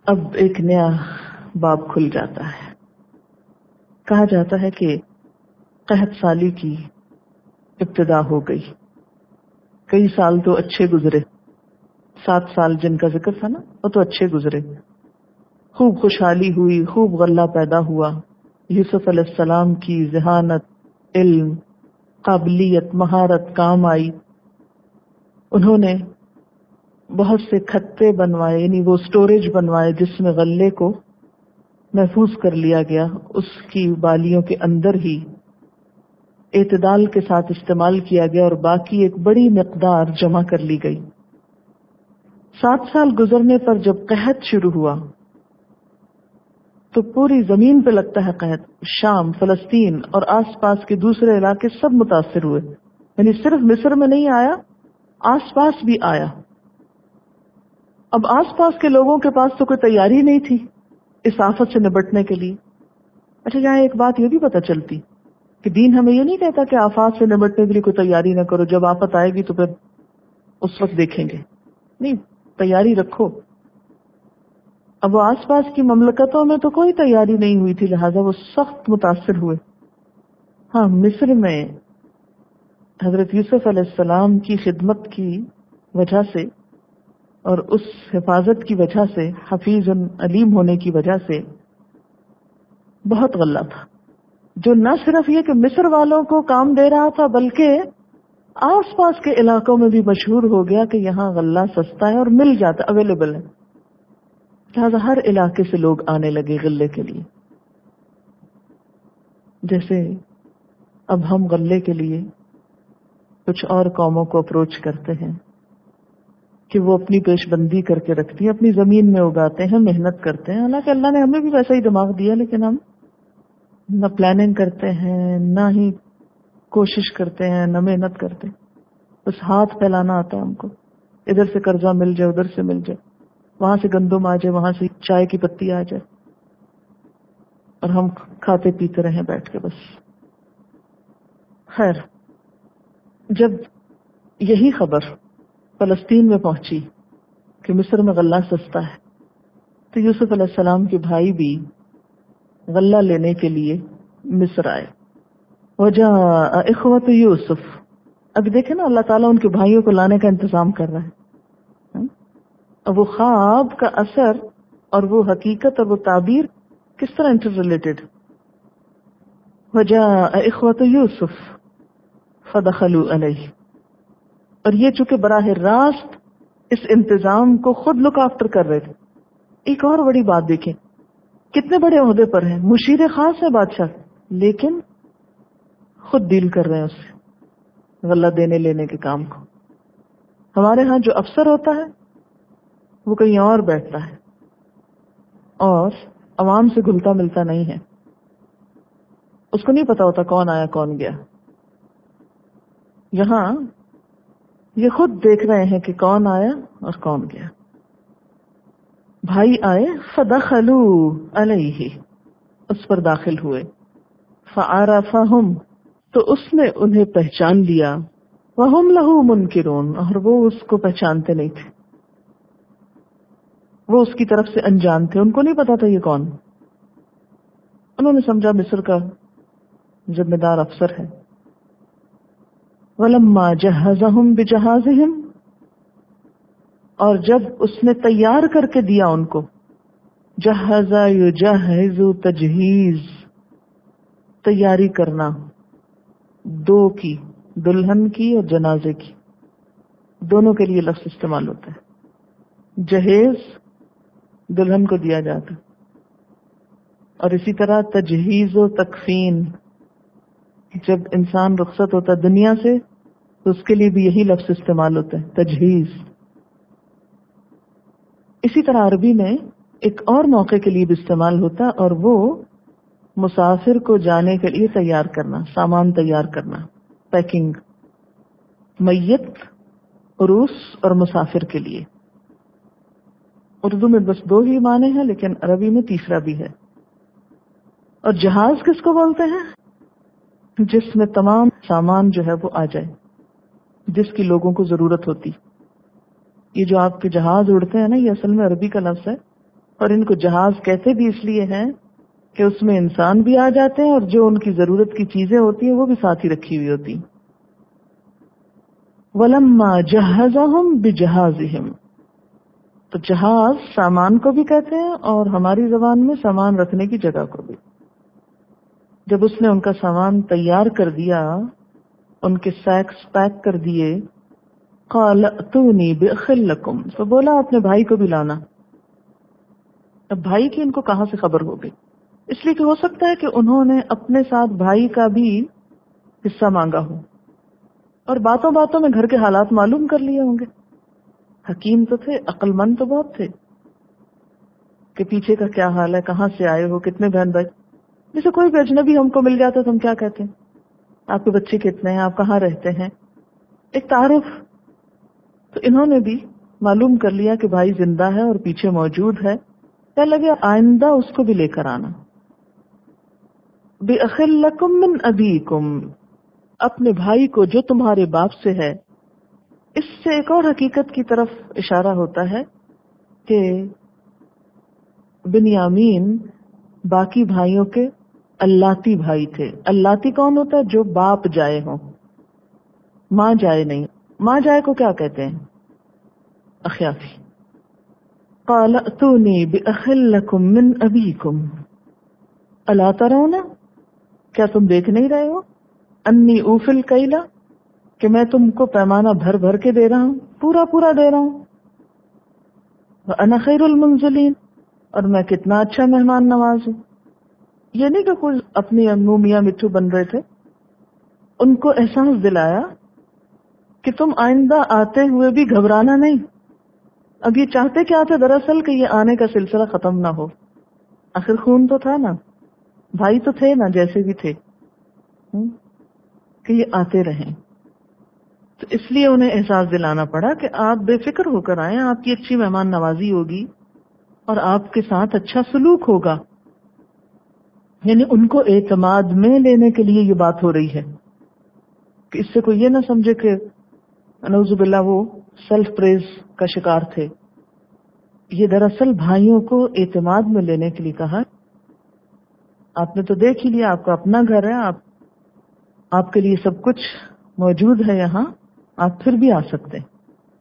اب ایک نیا باب کھل جاتا ہے. کہا جاتا ہے کہ قحط سالی کی ابتدا ہو گئی. کئی سال تو اچھے گزرے. 7 سال جن کا ذکر تھا نا وہ تو اچھے گزرے. خوب خوشحالی ہوئی, خوب غلہ پیدا ہوا. یوسف علیہ السلام کی ذہانت, علم, قابلیت, مہارت کام آئی. انہوں نے بہت سے کھتے بنوائے, یعنی وہ سٹوریج بنوائے جس میں غلے کو محفوظ کر لیا گیا. اس کی بالیوں کے اندر ہی اعتدال کے ساتھ استعمال کیا گیا اور باقی ایک بڑی مقدار جمع کر لی گئی. 7 سال گزرنے پر جب قحط شروع ہوا تو پوری زمین پہ لگتا ہے قحط. شام, فلسطین اور آس پاس کے دوسرے علاقے سب متاثر ہوئے. یعنی صرف مصر میں نہیں آیا, آس پاس بھی آیا. اب آس پاس کے لوگوں کے پاس تو کوئی تیاری نہیں تھی اس آفت سے نبٹنے کے لیے. اچھا, یہاں ایک بات یہ بھی پتہ چلتی کہ دین ہمیں یہ نہیں کہتا کہ آفات سے نبٹنے کے لیے کوئی تیاری نہ کرو, جب آفت آئے گی تو پھر اس وقت دیکھیں گے. نہیں, تیاری رکھو. اب وہ آس پاس کی مملکتوں میں تو کوئی تیاری نہیں ہوئی تھی, لہٰذا وہ سخت متاثر ہوئے. ہاں, مصر میں حضرت یوسف علیہ السلام کی خدمت کی وجہ سے اور اس حفاظت کی وجہ سے, حفیظ علیم ہونے کی وجہ سے بہت غلہ تھا, جو نہ صرف یہ کہ مصر والوں کو کام دے رہا تھا بلکہ آس پاس کے علاقوں میں بھی مشہور ہو گیا کہ یہاں غلہ سستا ہے اور مل جاتا, اویلیبل ہے. لہٰذا ہر علاقے سے لوگ آنے لگے غلے کے لیے. جیسے اب ہم غلے کے لیے کچھ اور قوموں کو اپروچ کرتے ہیں کہ وہ اپنی پیش بندی کر کے رکھتی ہیں, اپنی زمین میں اگاتے ہیں, محنت کرتے ہیں. حالانکہ اللہ نے ہمیں بھی ویسا ہی دماغ دیا, لیکن ہم نہ پلاننگ کرتے ہیں, نہ ہی کوشش کرتے ہیں, نہ محنت کرتے. بس ہاتھ پھیلانا آتا ہے ہم کو. ادھر سے قرضہ مل جائے, ادھر سے مل جائے, وہاں سے گندم آ جائے, وہاں سے چائے کی پتی آ جائے, اور ہم کھاتے پیتے رہیں بیٹھ کے بس. خیر, جب یہی خبر فلسطین میں پہنچی کہ مصر میں غلہ سستا ہے, تو یوسف علیہ السلام کے بھائی بھی غلہ لینے کے لیے مصر آئے. وجاء اخوۃ یوسف. اب دیکھیں نا, اللہ تعالیٰ ان کے بھائیوں کو لانے کا انتظام کر رہا ہے. اب وہ خواب کا اثر اور وہ حقیقت اور وہ تعبیر کس طرح انٹر ریلیٹڈ. وجاء اخوۃ یوسف فدخلوا علیہ. اور یہ چونکہ براہ راست اس انتظام کو خود لک آفٹر کر رہے تھے. ایک اور بڑی بات دیکھیں, کتنے بڑے عہدے پر ہیں, مشیر خاص ہے بادشاہ, لیکن خود ڈیل کر رہے ہیں اس سے غلہ دینے لینے کے کام کو. ہمارے ہاں جو افسر ہوتا ہے وہ کہیں اور بیٹھتا ہے اور عوام سے گھلتا ملتا نہیں ہے. اس کو نہیں پتا ہوتا کون آیا کون گیا. یہاں یہ خود دیکھ رہے ہیں کہ کون آیا اور کون گیا. بھائی آئے, فدخلوا علیہ, اس پر داخل ہوئے. فعرفہم, تو اس نے انہیں پہچان لیا. وہم لہ منکرون, اور وہ اس کو پہچانتے نہیں تھے, وہ اس کی طرف سے انجان تھے, ان کو نہیں پتا تھا یہ کون. انہوں نے سمجھا مصر کا ذمہ دار افسر ہے. وَلَمَّا جَهَّزَهُمْ بِجَهَازِهِمْ, اور جب اس نے تیار کر کے دیا ان کو. جَهَّزَ يُجَهِّزُ تجہیز, تیاری کرنا, دو کی, دلہن کی اور جنازے کی, دونوں کے لیے لفظ استعمال ہوتا ہے. جہیز دلہن کو دیا جاتا, اور اسی طرح تجہیز و تکفین, جب انسان رخصت ہوتا ہے دنیا سے تو اس کے لیے بھی یہی لفظ استعمال ہوتا ہے, تجہیز. اسی طرح عربی میں ایک اور موقع کے لیے بھی استعمال ہوتا ہے, اور وہ مسافر کو جانے کے لیے تیار کرنا, سامان تیار کرنا, پیکنگ. میت, عروس اور مسافر کے لیے. اردو میں بس 2 ہی معنی ہیں, لیکن عربی میں تیسرا بھی ہے. اور جہاز کس کو بولتے ہیں؟ جس میں تمام سامان جو ہے وہ آ جائے جس کی لوگوں کو ضرورت ہوتی. یہ جو آپ کے جہاز اڑتے ہیں نا, یہ اصل میں عربی کا لفظ ہے, اور ان کو جہاز کہتے بھی اس لیے ہیں کہ اس میں انسان بھی آ جاتے ہیں اور جو ان کی ضرورت کی چیزیں ہوتی ہیں وہ بھی ساتھ ہی رکھی ہوئی ہوتی. وَلَمَّا جَهَّزَهُمْ بِجَهَازِهِمْ، تو جہاز سامان کو بھی کہتے ہیں اور ہماری زبان میں سامان رکھنے کی جگہ کو بھی. جب اس نے ان کا سامان تیار کر دیا، ان کے سیکس پیک کر دیے، قَالَ ائْتُونِي بِأَخٍ لَكُمْ، تو بولا اپنے بھائی کو بھی لانا. اب بھائی کی ان کو کہاں سے خبر ہو گئی؟ اس لیے کہ ہو سکتا ہے کہ انہوں نے اپنے ساتھ بھائی کا بھی حصہ مانگا ہو اور باتوں باتوں میں گھر کے حالات معلوم کر لیے ہوں گے. حکیم تو تھے، عقل مند تو بہت تھے کہ پیچھے کا کیا حال ہے، کہاں سے آئے ہو، کتنے بہن بھائی. جیسے کوئی بھی اجنبی ہم کو مل جاتا تو ہم کیا کہتے ہیں، آپ کے بچے کتنے ہیں، آپ کہاں رہتے ہیں، ایک تعارف. تو انہوں نے بھی معلوم کر لیا کہ بھائی زندہ ہے اور پیچھے موجود ہے. کہنے لگے آئندہ اس کو بھی لے کر آنا. بِأَخٍ لَكُم مِّنْ أَبِيكُمْ، اپنے بھائی کو جو تمہارے باپ سے ہے. اس سے ایک اور حقیقت کی طرف اشارہ ہوتا ہے کہ بنیامین باقی بھائیوں کے اللاتی بھائی تھے. اللاتی کون ہوتا ہے؟ جو باپ جائے ہوں، ماں جائے نہیں. ماں جائے کو کیا کہتے ہیں؟ اخیافی. قال ائتونی بأخ لکم من ابیکم الا ترون، کیا تم دیکھ نہیں رہے ہو، انی اوفی الکیل، کہ میں تم کو پیمانہ بھر بھر کے دے رہا ہوں، پورا پورا دے رہا ہوں. وانا خیر المنزلین، اور میں کتنا اچھا مہمان نواز ہوں. یہ نہیں کہ کوئی اپنی امو میاں مٹھو بن رہے تھے. ان کو احساس دلایا کہ تم آئندہ آتے ہوئے بھی گھبرانا نہیں. اب یہ چاہتے کیا تھے دراصل کہ یہ آنے کا سلسلہ ختم نہ ہو. آخر خون تو تھا نا، بھائی تو تھے نا جیسے بھی تھے، کہ یہ آتے رہیں. تو اس لیے انہیں احساس دلانا پڑا کہ آپ بے فکر ہو کر آئیں، آپ کی اچھی مہمان نوازی ہوگی اور آپ کے ساتھ اچھا سلوک ہوگا. یعنی ان کو اعتماد میں لینے کے لیے یہ بات ہو رہی ہے کہ اس سے کوئی یہ نہ سمجھے کہ نعوذ باللہ وہ سیلف پریز کا شکار تھے. یہ دراصل بھائیوں کو اعتماد میں لینے کے لیے کہا. آپ نے تو دیکھ ہی لیا، آپ کا اپنا گھر ہے، آپ کے لیے سب کچھ موجود ہے یہاں، آپ پھر بھی آ سکتے ہیں.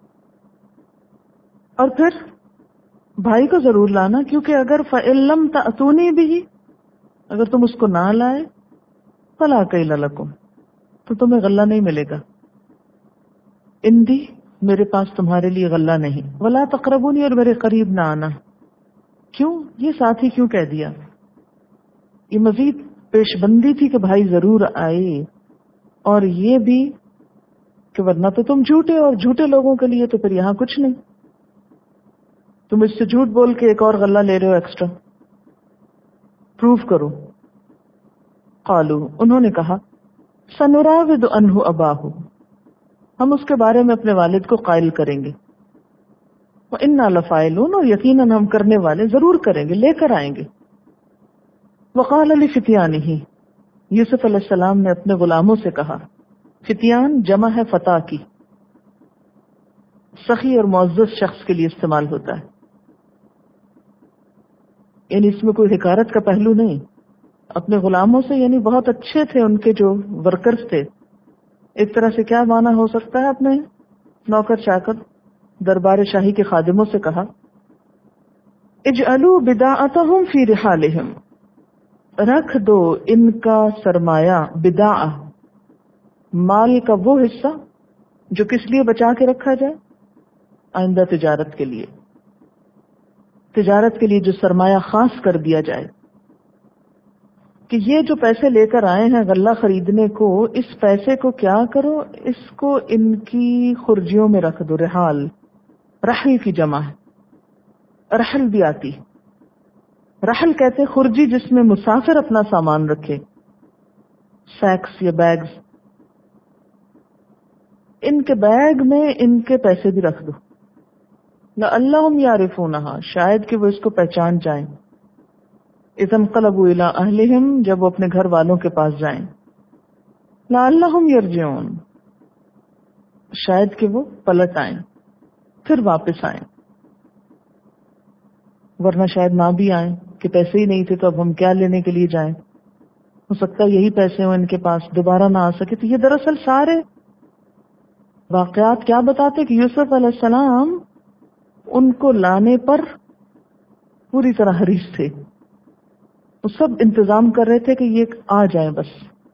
اور پھر بھائی کو ضرور لانا، کیونکہ اگر فَإِن لَّمْ تَأْتُونِي بِهِ، اگر تم اس کو نہ لائے، فَلَا كَيْلَ لَكُمْ، تو تمہیں غلہ نہیں ملے گا. اندی، میرے پاس تمہارے لیے غلہ نہیں. وَلَا تَقْرَبُونِي، اور میرے قریب نہ آنا. کیوں یہ ساتھ ہی کیوں کہہ دیا؟ یہ مزید پیش بندی تھی کہ بھائی ضرور آئے، اور یہ بھی کہ ورنہ تو تم جھوٹے، اور جھوٹے لوگوں کے لیے تو پھر یہاں کچھ نہیں. تم اس سے جھوٹ بول کے ایک اور غلہ لے رہے ہو ایکسٹرا، پروف کرو. قالوا، انہوں نے کہا سنراود عنہ اباہ، ہم اس کے بارے میں اپنے والد کو قائل کریں گے. وَإِنَّا لَفَاعِلُونَ، اور یقیناً ہم کرنے والے، ضرور کریں گے، لے کر آئیں گے. وقال لفتیانہ، یوسف علیہ السلام نے اپنے غلاموں سے کہا. فتیان جمع ہے فتح کی، سخی اور معزز شخص کے لیے استعمال ہوتا ہے. یعنی اس میں کوئی حکارت کا پہلو نہیں. اپنے غلاموں سے یعنی بہت اچھے تھے ان کے جو ورکرز تھے. ایک طرح سے کیا معنی ہو سکتا ہے، اپنے نوکر چاکر دربار شاہی کے خادموں سے کہا اجعلوا بداعتهم فی رحالہم، رکھ دو ان کا سرمایہ، بداعہ مال کا وہ حصہ جو کس لیے بچا کے رکھا جائے، آئندہ تجارت کے لیے. تجارت کے لیے جو سرمایہ خاص کر دیا جائے کہ یہ جو پیسے لے کر آئے ہیں غلہ خریدنے کو، اس پیسے کو کیا کرو، اس کو ان کی خرجیوں میں رکھ دو. رحال رحل کی جمع ہے، رحل بھی آتی. رحل کہتے خرجی جس میں مسافر اپنا سامان رکھے، سیکس یا بیگز. ان کے بیگ میں ان کے پیسے بھی رکھ دو. لعلہم یعرفونہا، شاید کہ وہ اس کو پہچان جائیں. اذا انقلبوا الی اہلہم، جب وہ اپنے گھر والوں کے پاس جائیں. لعلہم یرجعون، شاید کہ وہ پلٹ آئیں، پھر واپس آئیں. ورنہ شاید نہ بھی آئیں کہ پیسے ہی نہیں تھے تو اب ہم کیا لینے کے لیے جائیں، ہو سکتا ہے یہی پیسے ہوں ان کے پاس، دوبارہ نہ آ سکے. تو یہ دراصل سارے واقعات کیا بتاتے کہ یوسف علیہ السلام ان کو لانے پر پوری طرح حریص تھے، وہ سب انتظام کر رہے تھے کہ یہ آ جائیں بس.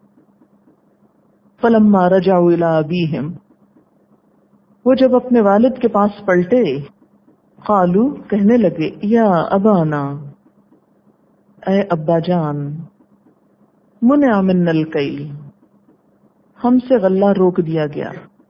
فلما رجعوا الى ابیہم، وہ جب اپنے والد کے پاس پلٹے، قالو کہنے لگے، یا ابانا اے ابا جان، منع منا الکیل، ہم سے غلہ روک دیا گیا،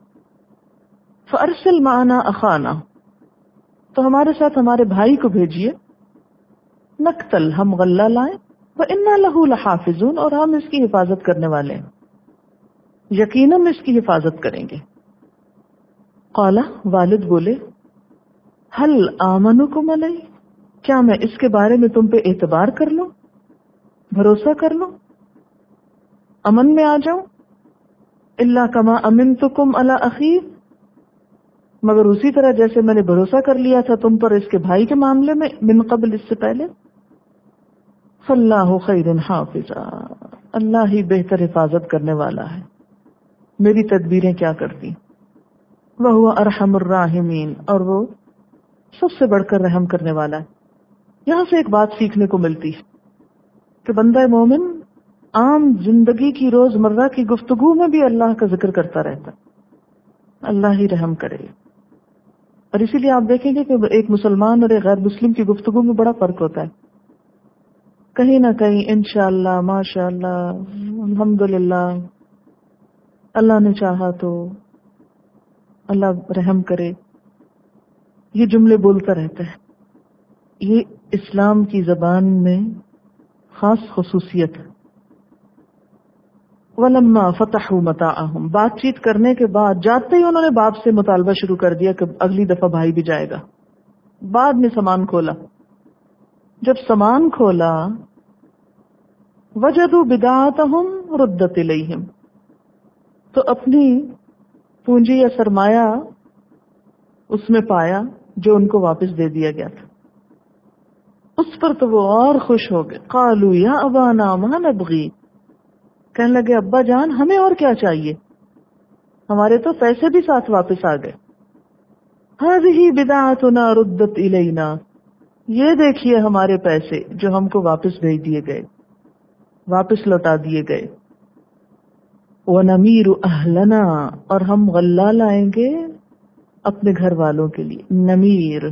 فارسل معنا اخانا، تو ہمارے ساتھ ہمارے بھائی کو بھیجیے، نقتل ہم غلہ لائیں، وَإِنَّا لَهُ لَحَافِظُونَ اور ہم اس کی حفاظت کرنے والے ہیں، یقیناً اس کی حفاظت کریں گے. قال والد بولے، هل آمنکم علیہ، کیا میں اس کے بارے میں تم پہ اعتبار کر لوں، بھروسہ کر لوں، امن میں آ جاؤں. الا کما امنتکم علی اخی، مگر اسی طرح جیسے میں نے بھروسہ کر لیا تھا تم پر اس کے بھائی کے معاملے میں، من قبل اس سے پہلے. فاللہ خیر حافظا، اللہ ہی بہتر حفاظت کرنے والا ہے، میری تدبیریں کیا کرتی. وہو ارحم الراحمین، اور وہ سب سے بڑھ کر رحم کرنے والا ہے. یہاں سے ایک بات سیکھنے کو ملتی ہے کہ بندہ مومن عام زندگی کی روزمرہ کی گفتگو میں بھی اللہ کا ذکر کرتا رہتا ہے، اللہ ہی رحم کرے. اور اسی لیے آپ دیکھیں گے کہ ایک مسلمان اور ایک غیر مسلم کی گفتگو میں بڑا فرق ہوتا ہے. کہیں نہ کہیں انشاءاللہ، ماشاءاللہ، الحمدللہ، اللہ نے چاہا تو، اللہ رحم کرے، یہ جملے بولتا رہتا ہے. یہ اسلام کی زبان میں خاص خصوصیت ہے. وَلَمَّا فَتَحُوا مَتَاعَهُمْ، بات چیت کرنے کے بعد جاتے ہی انہوں نے باپ سے مطالبہ شروع کر دیا کہ اگلی دفعہ بھائی بھی جائے گا. بعد میں سامان کھولا، جب سامان کھولا، وَجَدُوا بِضَاعَتَهُمْ رُدَّتْ إِلَيْهِمْ، تو اپنی پونجی یا سرمایہ اس میں پایا جو ان کو واپس دے دیا گیا تھا. اس پر تو وہ اور خوش ہو گئے. قالوا یا ابانا ما نبغی، کہنے لگے ابا جان ہمیں اور کیا چاہیے، ہمارے تو پیسے بھی ساتھ واپس آ گئے. هذه بضاعتنا ردت الینا، یہ دیکھیے ہمارے پیسے جو ہم کو واپس بھیج دیے گئے، واپس لوٹا دیے گئے. ونمیر اہلنا، اور ہم غلہ لائیں گے اپنے گھر والوں کے لیے. نمیر،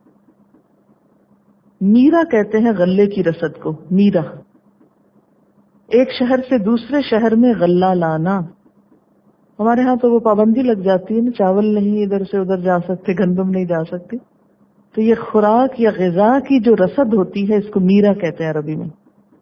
میرا کہتے ہیں غلے کی رسد کو، میرا ایک شہر سے دوسرے شہر میں غلہ لانا. ہمارے ہاں تو وہ پابندی لگ جاتی ہے نا، چاول نہیں ادھر سے ادھر جا سکتے، گندم نہیں جا سکتی. تو یہ خوراک یا غذا کی جو رسد ہوتی ہے اس کو میرا کہتے ہیں عربی میں.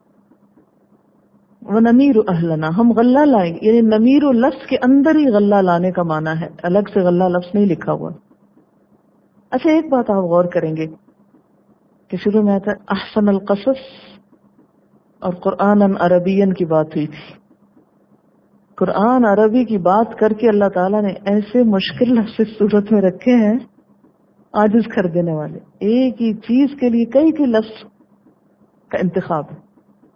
وَنَمِيرُ أَهْلَنَا، ہم غلہ لائیں گے، یعنی نمیر لفظ کے اندر ہی غلہ لانے کا معنی ہے، الگ سے غلہ لفظ نہیں لکھا ہوا. اچھا ایک بات آپ غور کریں گے کہ شروع میں آتا ہے احسن القصص اور قرآن عربین کی بات ہوئی تھی. قرآن عربی کی بات کر کے اللہ تعالیٰ نے ایسے مشکل لفظ اس صورت میں رکھے ہیں عاجز کر دینے والے. ایک ہی چیز کے لیے کئی لفظ کا انتخاب ہے،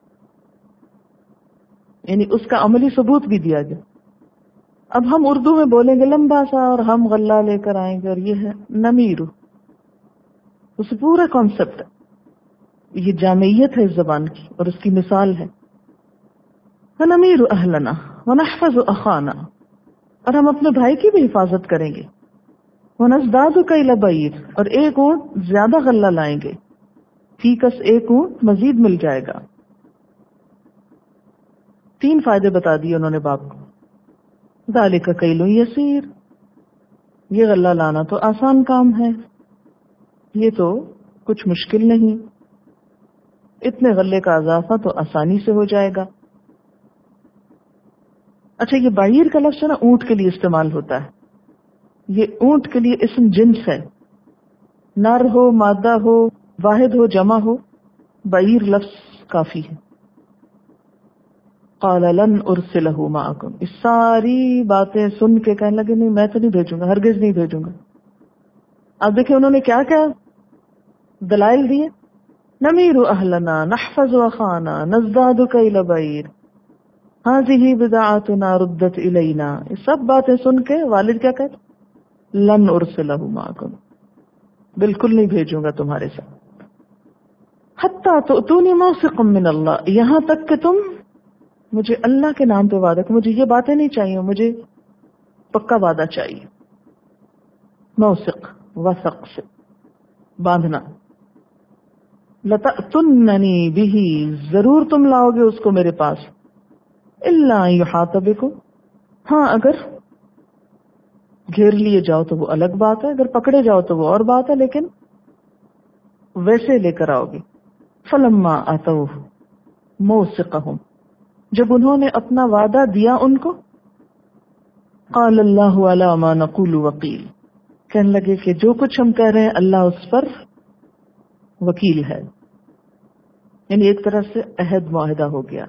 یعنی اس کا عملی ثبوت بھی دیا گیا. اب ہم اردو میں بولیں گے لمبا سا اور ہم غلہ لے کر آئیں گے، اور یہ ہے نمیرو، اس پورا کانسیپٹ ہے، یہ جامعیت ہے اس زبان کی اور اس کی مثال ہے. وَنَمِيرُ أَهْلَنَا وَنَحْفَظُ أَخَانَا، اور ہم اپنے بھائی کی بھی حفاظت کریں گے. وَنَزْدَادُ كَيْلَ بَعِيرٍ، اور ایک اونٹ زیادہ غلہ لائیں گے. فی کس ایک اونٹ مزید مل جائے گا. 3 فائدے بتا دیے انہوں نے باپ کو. ذَلِكَ كَيْلٌ يَسِيرٌ، یہ غلہ لانا تو آسان کام ہے، یہ تو کچھ مشکل نہیں، اتنے غلے کا اضافہ تو آسانی سے ہو جائے گا. اچھا یہ بعیر کا لفظ ہے نا، اونٹ کے لیے استعمال ہوتا ہے. یہ اونٹ کے لیے اسم جنس ہے، نر ہو، مادہ ہو، واحد ہو، جمع ہو، بعیر لفظ کافی ہے. قال لن ارسلہ معکم، اس ساری باتیں سن کے کہنے لگے نہیں میں تو نہیں بھیجوں گا، ہرگز نہیں بھیجوں گا. اب دیکھیں انہوں نے کیا کیا دلائل دیے. نمیر اہلنا نحفظ اخانا نزداد کیل بعیر هذه بدعاتنا ردت الینا. یہ سب باتیں سن کے والد کیا کہتے؟ لن ارسلہ معکم، بالکل نہیں بھیجوں گا تمہارے ساتھ. حتی تؤتونی موثقا من اللہ، یہاں تک کہ تم مجھے اللہ کے نام پہ وعدہ کہ مجھے یہ باتیں نہیں چاہیے، مجھے پکا وعدہ چاہیے. موثق، وثق سے باندھنا. لتأتننی بہ، ضرور تم لاؤ گے اس کو میرے پاس. الا ان یحاط بکم، ہاں اگر گھیر لیے جاؤ تو وہ الگ بات ہے، اگر پکڑے جاؤ تو وہ اور بات ہے، لیکن ویسے لے کر آؤ گے. فلما اتوہ موثقہم، جب انہوں نے اپنا وعدہ دیا ان کو، قال اللہ علی ما نقول وکیل، کہنے لگے کہ جو کچھ ہم کہہ رہے ہیں اللہ اس پر وکیل ہے. یعنی ایک طرح سے عہد معاہدہ ہو گیا.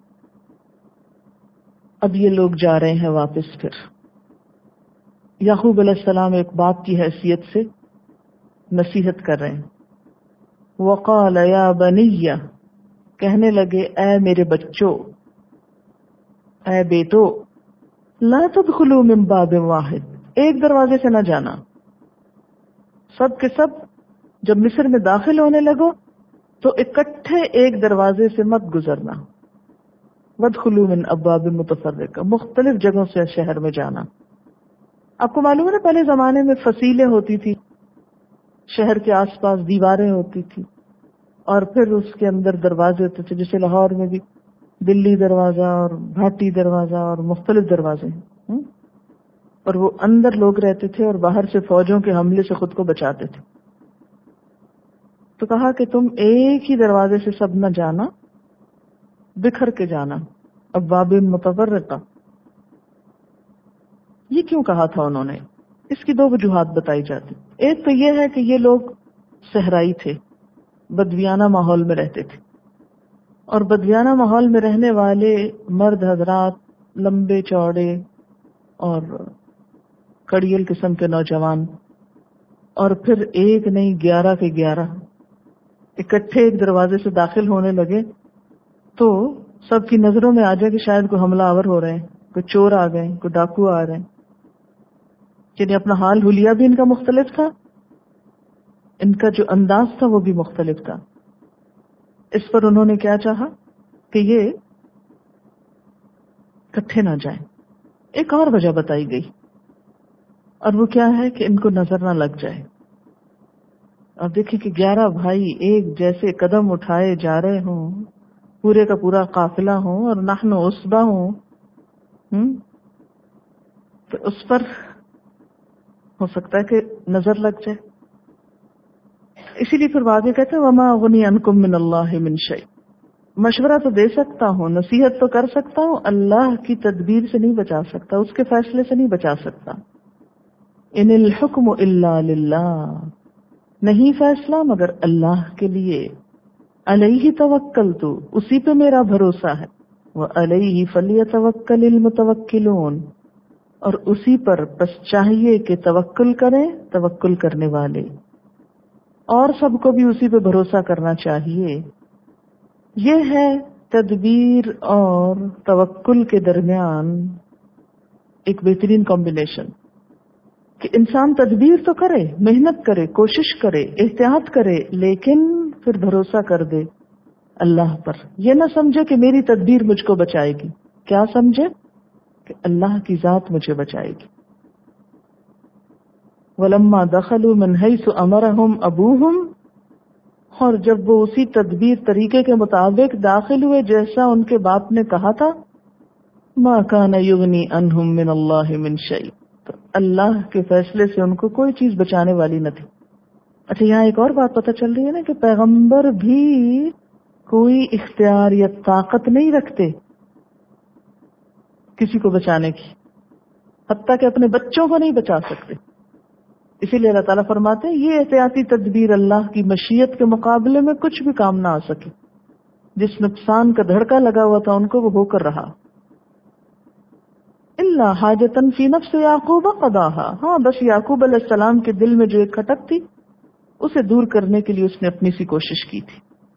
اب یہ لوگ جا رہے ہیں واپس. پھر یعقوب علیہ السلام ایک باپ کی حیثیت سے نصیحت کر رہے ہیں. وقال یا بنی، کہنے لگے اے میرے بچوں، اے بیٹو، لا تدخلوا من باب واحد، ایک دروازے سے نہ جانا. سب کے سب جب مصر میں داخل ہونے لگو تو اکٹھے ایک دروازے سے مت گزرنا. وادخلوا من ابواب متفرقہ، مختلف جگہوں سے شہر میں جانا. آپ کو معلوم ہے نا پہلے زمانے میں فصیلیں ہوتی تھی، شہر کے آس پاس دیواریں ہوتی تھی اور پھر اس کے اندر دروازے ہوتے تھے، جیسے لاہور میں بھی دلی دروازہ اور بھاٹی دروازہ اور مختلف دروازے ہیں. اور وہ اندر لوگ رہتے تھے اور باہر سے فوجوں کے حملے سے خود کو بچاتے تھے. تو کہا کہ تم ایک ہی دروازے سے سب نہ جانا، بکھر کے جانا. ابواب متفرقہ، یہ کیوں کہا تھا انہوں نے؟ اس کی دو وجوہات بتائی جاتی. ایک تو یہ ہے کہ یہ لوگ صحرائی تھے، بدویانہ ماحول میں رہتے تھے، اور بدویانہ ماحول میں رہنے والے مرد حضرات لمبے چوڑے اور کڑیل قسم کے نوجوان، اور پھر ایک نہیں 11 کے 11 اکٹھے ایک دروازے سے داخل ہونے لگے تو سب کی نظروں میں آ جائے کہ شاید کوئی حملہ آور ہو رہے ہیں، کوئی چور آ گئے، کوئی ڈاکو آ رہے ہیں. یعنی اپنا حال حلیہ بھی ان کا مختلف تھا، ان کا جو انداز تھا وہ بھی مختلف تھا. اس پر انہوں نے کیا چاہا کہ یہ اکٹھے نہ جائیں. ایک اور وجہ بتائی گئی، اور وہ کیا ہے کہ ان کو نظر نہ لگ جائے. اب دیکھیں کہ 11 بھائی ایک جیسے قدم اٹھائے جا رہے ہوں، پورے کا پورا قافلہ ہوں اور نحن عصبہ ہوں، تو اس پر ہو سکتا ہے کہ نظر لگ جائے. اسی لیے پھر آگے کہتے ہیں وما اغنی عنکم من اللہ من شیء، مشورہ تو دے سکتا ہوں، نصیحت تو کر سکتا ہوں، اللہ کی تدبیر سے نہیں بچا سکتا، اس کے فیصلے سے نہیں بچا سکتا. ان الحکم الا للہ، نہیں فیصلہ مگر اللہ کے لیے. علیہ توکلت، اسی پہ میرا بھروسہ ہے. وعلیہ فلیتوکل المتوکلون، اور اسی پر بس چاہیے کہ توکل کریں توکل کرنے والے، اور سب کو بھی اسی پہ بھروسہ کرنا چاہیے. یہ ہے تدبیر اور توکل کے درمیان ایک بہترین کمبینیشن، کہ انسان تدبیر تو کرے، محنت کرے، کوشش کرے، احتیاط کرے، لیکن پھر بھروسہ کر دے اللہ پر. یہ نہ سمجھے کہ میری تدبیر مجھ کو بچائے گی، کیا سمجھے کہ اللہ کی ذات مجھے بچائے گی. وَلَمَّا دَخَلُوا مِنْ حَيْثُ أَمَرَهُمْ أَبُوهُمْ، اور جب وہ اسی تدبیر طریقے کے مطابق داخل ہوئے جیسا ان کے باپ نے کہا تھا، مَا كَانَ يُغْنِي عَنْهُمْ مِنَ اللَّهِ مِنْ شَيْءٍ، تو اللہ کے فیصلے سے ان کو کوئی چیز بچانے والی نہ تھی. اچھا یہاں ایک اور بات پتہ چل رہی ہے نا کہ پیغمبر بھی کوئی اختیار یا طاقت نہیں رکھتے کسی کو بچانے کی، حتیٰ کہ اپنے بچوں کو نہیں بچا سکتے. اسی لیے اللہ تعالیٰ فرماتے ہیں یہ احتیاطی تدبیر اللہ کی مشیت کے مقابلے میں کچھ بھی کام نہ آ سکے. جس نقصان کا دھڑکا لگا ہوا تھا ان کو وہ ہو کر رہا. الا حاجتن فی نفس یعقوب قضاها، ہاں بس یعقوب علیہ السلام کے دل میں جو ایک کھٹک تھی اسے دور کرنے کے لیے اس نے اپنی سی کوشش کی تھی.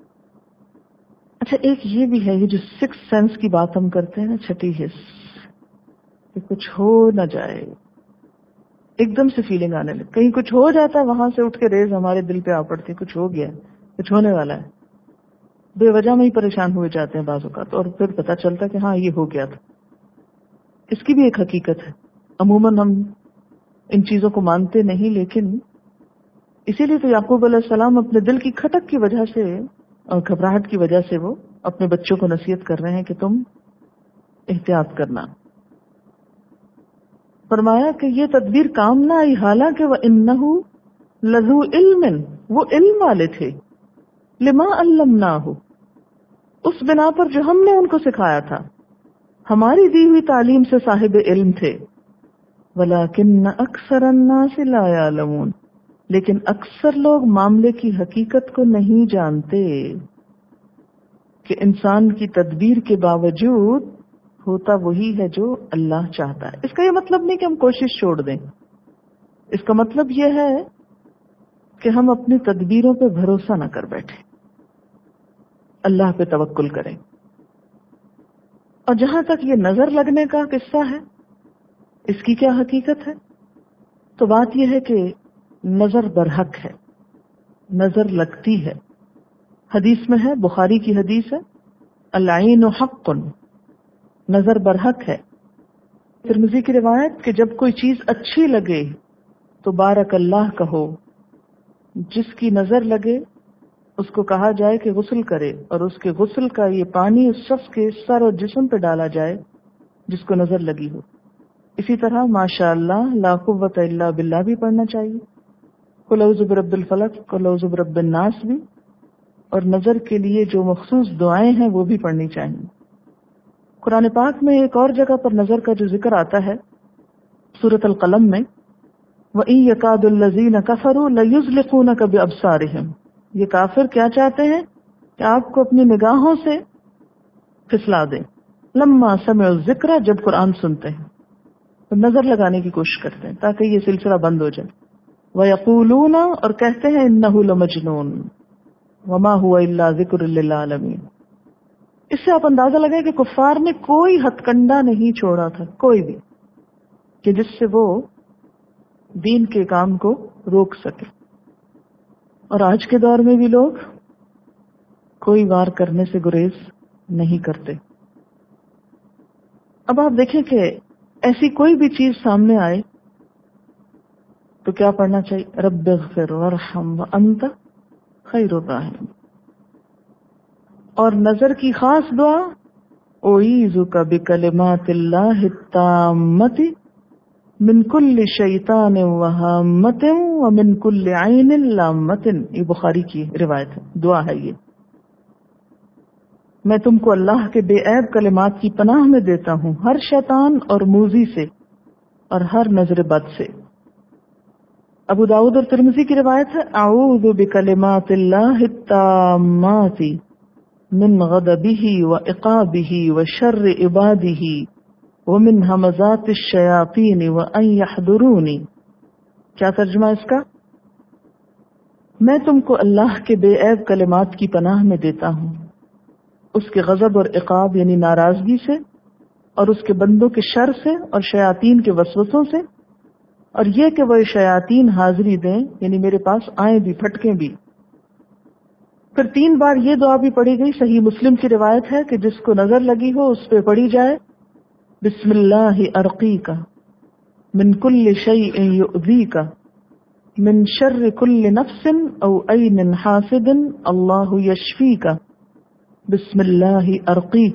اچھا ایک یہ بھی ہے، یہ جو سکس سینس کی بات ہم کرتے ہیں نا، چھٹی حص، کہ کچھ ہو نہ جائے، ایک دم سے فیلنگ آنے لگتی، کہیں کچھ ہو جاتا ہے وہاں سے اٹھ کے ریز ہمارے دل پہ آ پڑتی، کچھ ہو گیا، کچھ ہونے والا ہے، بے وجہ میں ہی پریشان ہوئے جاتے ہیں بعض اوقات، اور پھر پتہ چلتا کہ ہاں یہ ہو گیا تھا۔ اس کی بھی ایک حقیقت ہے، عموماً ہم ان چیزوں کو مانتے نہیں، لیکن اسی لیے تو یعقوب علیہ السلام اپنے دل کی کھٹک کی وجہ سے اور گھبراہٹ کی وجہ سے وہ اپنے بچوں کو نصیحت کر رہے ہیں کہ تم احتیاط کرنا۔ فرمایا کہ یہ تدبیر کام نہ آئی، حالانکہ وَإِنَّهُ لَذُو عِلْمٍ، وہ علم والے تھے، لِمَا عَلَّمْنَاهُ، اس بنا پر جو ہم نے ان کو سکھایا تھا، ہماری دی ہوئی تعلیم سے صاحب علم تھے، وَلَكِنَّ أَكْثَرَ النَّاسِ لَا يَعْلَمُونَ، لیکن اکثر لوگ معاملے کی حقیقت کو نہیں جانتے کہ انسان کی تدبیر کے باوجود ہوتا وہی ہے جو اللہ چاہتا ہے۔ اس کا یہ مطلب نہیں کہ ہم کوشش چھوڑ دیں، اس کا مطلب یہ ہے کہ ہم اپنی تدبیروں پہ بھروسہ نہ کر بیٹھیں، اللہ پہ توکل کریں۔ اور جہاں تک یہ نظر لگنے کا قصہ ہے، اس کی کیا حقیقت ہے؟ تو بات یہ ہے کہ نظر برحق ہے، نظر لگتی ہے۔ حدیث میں ہے، بخاری کی حدیث ہے، العین حق، نظر برحق ہے۔ ترمذی کی روایت کہ جب کوئی چیز اچھی لگے تو بارک اللہ کہو، جس کی نظر لگے اس کو کہا جائے کہ غسل کرے، اور اس کے غسل کا یہ پانی اس شخص کے سر اور جسم پہ ڈالا جائے جس کو نظر لگی ہو۔ اسی طرح ماشاء اللہ لا قوت الا باللہ بھی پڑھنا چاہیے، قل اعوذ برب الفلق، قل اعوذ برب الناس بھی، اور نظر کے لیے جو مخصوص دعائیں ہیں وہ بھی پڑھنی چاہیے۔ قرآن پاک میں ایک اور جگہ پر نظر کا جو ذکر آتا ہے، سورۃ القلم میں، وَإِن يَكَادُ الَّذِينَ كَفَرُوا لَيُزْلِقُونَكَ بِأَبْصَارِهِمْ، یہ کافر کیا چاہتے ہیں کہ آپ کو اپنی نگاہوں سے پھسلا دیں، لما سمعوا الذکر، جب قرآن سنتے ہیں تو نظر لگانے کی کوشش کرتے ہیں تاکہ یہ سلسلہ بند ہو جائے۔ وَيَقُولُونَ، اور کہتے ہیں، إِنَّهُ لَمَجْنُونٌ وَمَا هُوَ إِلَّا ذِكْرٌ لِّلْعَالَمِينَ۔ اس سے آپ اندازہ لگائیں کہ کفار نے کوئی ہتھ کنڈا نہیں چھوڑا تھا، کوئی بھی، کہ جس سے وہ دین کے کام کو روک سکے۔ اور آج کے دور میں بھی لوگ کوئی وار کرنے سے گریز نہیں کرتے۔ اب آپ دیکھیں کہ ایسی کوئی بھی چیز سامنے آئے تو کیا پڑھنا چاہیے؟ رب اغفر وارحم وانت خیر الراحمین۔ اور نظر کی خاص دعا، اعیذک بکلمات اللہ التامۃ من کل شیطان وہامۃ ومن کل عین لامۃ، یہ بخاری کی روایت ہے، دعا ہے یہ۔ میں تم کو اللہ کے بے عیب کلمات کی پناہ میں دیتا ہوں ہر شیطان اور موذی سے اور ہر نظر بد سے۔ ابو داؤد اور ترمذی کی روایت ہے، اعوذ بکلمات اللہ التامات من غضبہ وعقابہ وشر عبادہ ومن ہمزات الشیاطین وان یحضرونی۔ کیا ترجمہ اس کا؟ میں تم کو اللہ کے بے عیب کلمات کی پناہ میں دیتا ہوں اس کے غضب اور عقاب یعنی ناراضگی سے، اور اس کے بندوں کے شر سے اور شیاطین کے وسوسوں سے، اور یہ کہ وہ شیاطین حاضری دیں یعنی میرے پاس آئیں بھی، پھٹکیں بھی۔ پھر 3 بار یہ دعا بھی پڑھی گئی، صحیح مسلم کی روایت ہے کہ جس کو نظر لگی ہو اس پہ پڑھی جائے، بسم اللہ ارقیک من کل شیء یؤذیک من شر کل نفس او عین حاسد اللہ یشفیک بسم اللہ ارقیک۔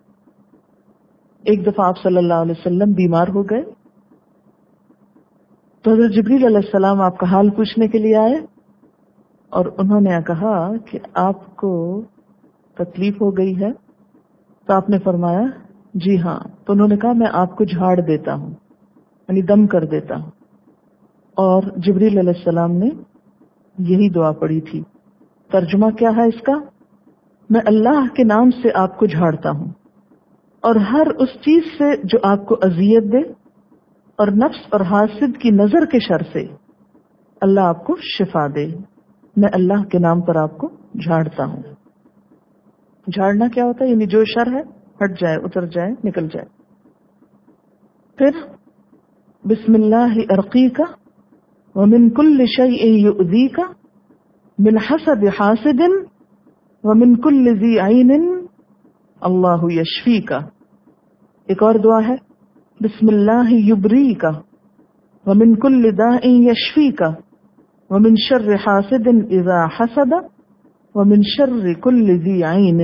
ایک دفعہ آپ صلی اللہ علیہ وسلم بیمار ہو گئے تو حضرت جبریل علیہ السلام آپ کا حال پوچھنے کے لیے آئے، اور انہوں نے کہا کہ آپ کو تکلیف ہو گئی ہے؟ تو آپ نے فرمایا جی ہاں۔ تو انہوں نے کہا میں آپ کو جھاڑ دیتا ہوں، یعنی دم کر دیتا ہوں۔ اور جبریل علیہ السلام نے یہی دعا پڑھی تھی۔ ترجمہ کیا ہے اس کا؟ میں اللہ کے نام سے آپ کو جھاڑتا ہوں، اور ہر اس چیز سے جو آپ کو اذیت دے، اور نفس اور حاسد کی نظر کے شر سے اللہ آپ کو شفا دے، میں اللہ کے نام پر آپ کو جھاڑتا ہوں۔ جھاڑنا کیا ہوتا ہے؟ یعنی جو شر ہے ہٹ جائے، اتر جائے، نکل جائے. پھر بسم اللہ ارقیک ومن کل شیء یؤذیک من حسد حاسد ومن کل ذی عین اللہ یشفیک. ایک اور دعا ہے بسم اللہ یبریک ومن کل داء یشفیک ومن شر حاسد اذا حسد ومن شر کل ذی عین.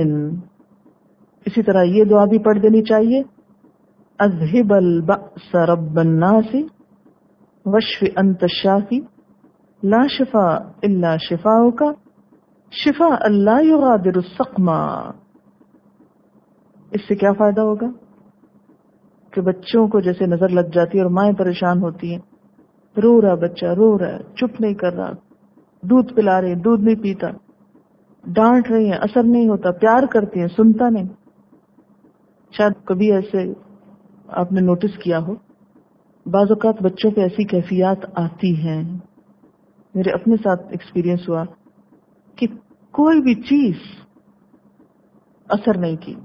اسی طرح یہ دعا بھی پڑھ دینی چاہیے اذہب البأس رب الناس واشف انت الشافی لا شفاء الا شفاؤک شفاء لا یغادر سقما. اس سے کیا فائدہ ہوگا کہ بچوں کو جیسے نظر لگ جاتی ہے اور مائیں پریشان ہوتی ہیں، رو رہا بچہ، رو رہا ہے، چپ نہیں کر رہا، دودھ پلا رہے ہیں دودھ نہیں پیتا، ڈانٹ رہی ہیں اثر نہیں ہوتا، پیار کرتی ہیں سنتا نہیں. شاید کبھی ایسے آپ نے نوٹس کیا ہو، بعض اوقات بچوں پہ ایسی کیفیات آتی ہیں، میرے اپنے ساتھ ایکسپیرینس ہوا کہ کوئی بھی چیز اثر نہیں کی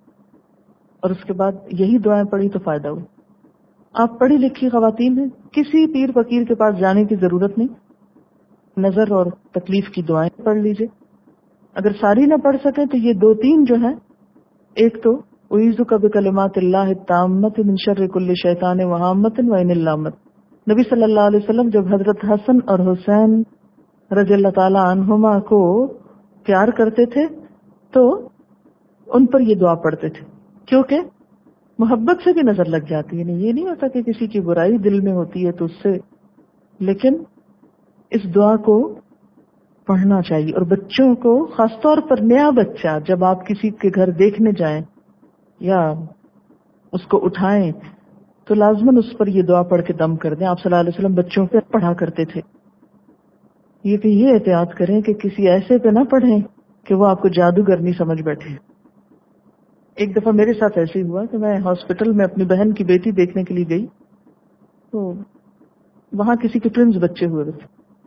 اور اس کے بعد یہی دعائیں پڑھی تو فائدہ ہوا. آپ پڑھی لکھی خواتین ہیں، کسی پیر فقیر کے پاس جانے کی ضرورت نہیں، نظر اور تکلیف کی دعائیں پڑھ لیجئے. اگر ساری نہ پڑھ سکیں تو یہ 2-3 جو ہیں، ایک تو اعوذ بکلمات اللہ التامۃ من شر کل شیطان وہامۃ وعین اللامۃ. نبی صلی اللہ علیہ وسلم جب حضرت حسن اور حسین رضی اللہ تعالی عنہما کو پیار کرتے تھے تو ان پر یہ دعا پڑھتے تھے، کیونکہ محبت سے بھی نظر لگ جاتی ہے. یہ نہیں ہوتا کہ کسی کی برائی دل میں ہوتی ہے تو اس سے، لیکن اس دعا کو پڑھنا چاہیے. اور بچوں کو خاص طور پر نیا بچہ جب آپ کسی کے گھر دیکھنے جائیں یا اس کو اٹھائیں تو لازماً اس پر یہ دعا پڑھ کے دم کر دیں. آپ صلی اللہ علیہ وسلم بچوں پہ پڑھا کرتے تھے. یہ احتیاط کریں کہ کسی ایسے پہ نہ پڑھیں کہ وہ آپ کو جادوگرنی سمجھ بیٹھے. ایک دفعہ میرے ساتھ ایسے ہی ہوا کہ میں ہاسپٹل میں اپنی بہن کی بیٹی دیکھنے کے لیے گئی تو وہاں کسی کے ٹوئنز بچے ہوئے تھے.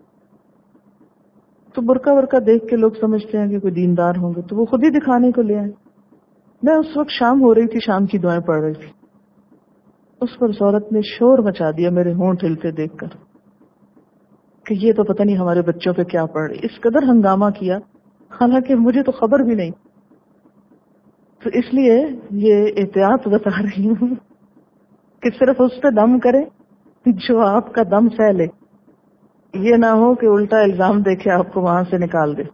تو برقع ورقع دیکھ کے لوگ سمجھتے ہیں کہ کوئی دیندار ہوں گے تو وہ خود ہی دکھانے کو لے آئے. میں اس وقت شام ہو رہی تھی، شام کی دعائیں پڑھ رہی تھی. اس پر اس عورت نے شور مچا دیا میرے ہونٹ ہلتے دیکھ کر کہ یہ تو پتہ نہیں ہمارے بچوں پہ کیا پڑھ رہی. اس قدر ہنگامہ کیا، حالانکہ مجھے تو خبر بھی نہیں. تو اس لیے یہ احتیاط بتا رہی ہوں کہ صرف اس پہ دم کرے جو آپ کا دم سہ لے، یہ نہ ہو کہ الٹا الزام دے کے آپ کو وہاں سے نکال دے.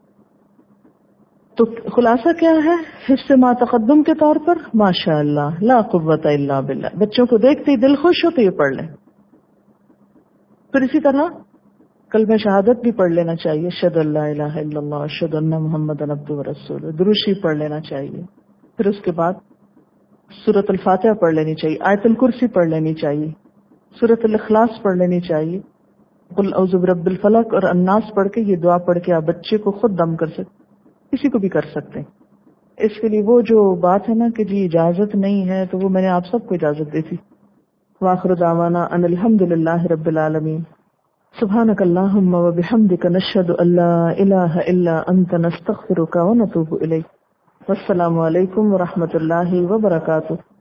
تو خلاصہ کیا ہے حفظ ما تقدم کے طور پر؟ ماشاء اللہ لا قوت الا باللہ. بچوں کو دیکھتے ہی دل خوش ہو تو یہ پڑھ لیں. پھر اسی طرح کلمہ شہادت بھی پڑھ لینا چاہیے، اشہد ان لا الہ الا اللہ اشہد ان محمد عبدہ ورسولہ. درود شریف پڑھ لینا چاہیے. پھر اس کے بعد سورۃ الفاتحہ پڑھ لینی چاہیے، آیت الکرسی پڑھ لینی چاہیے، سورۃ الاخلاص پڑھ لینی چاہیے، قل اعوذ برب الفلق اور الناس پڑھ کے یہ دعا پڑھ کے آپ بچے کو خود دم کر سکتے، کسی کو بھی کر سکتے ہیں. اس کے لیے وہ جو بات ہے نا کہ جی اجازت نہیں ہے، تو وہ میں نے آپ سب کو اجازت دی تھی. وآخر دعوانا ان الحمد للہ رب العالمین. سبحانک اللہم وبحمدک نشہد ان لا الہ الا انت نستغفرک ونتوب الیک. والسلام علیکم ورحمۃ اللہ وبرکاتہ.